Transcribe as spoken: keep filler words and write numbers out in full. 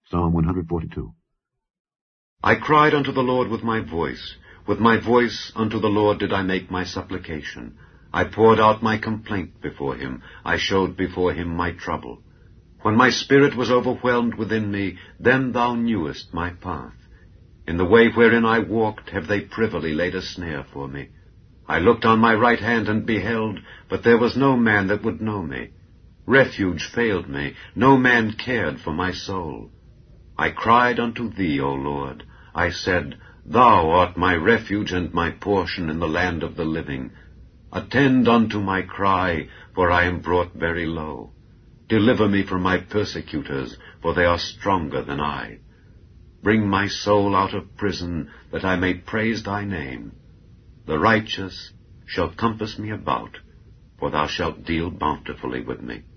Psalm one forty-two. I cried unto the Lord with my voice. With my voice unto the Lord did I make my supplication. I poured out my complaint before him. I showed before him my trouble. When my spirit was overwhelmed within me, then thou knewest my path. In the way wherein I walked have they privily laid a snare for me. I looked on my right hand and beheld, but there was no man that would know me. Refuge failed me, no man cared for my soul. I cried unto thee, O Lord. I said, Thou art my refuge and my portion in the land of the living. Attend unto my cry, for I am brought very low. Deliver me from my persecutors, for they are stronger than I. Bring my soul out of prison, that I may praise thy name. The righteous shall compass me about, for thou shalt deal bountifully with me.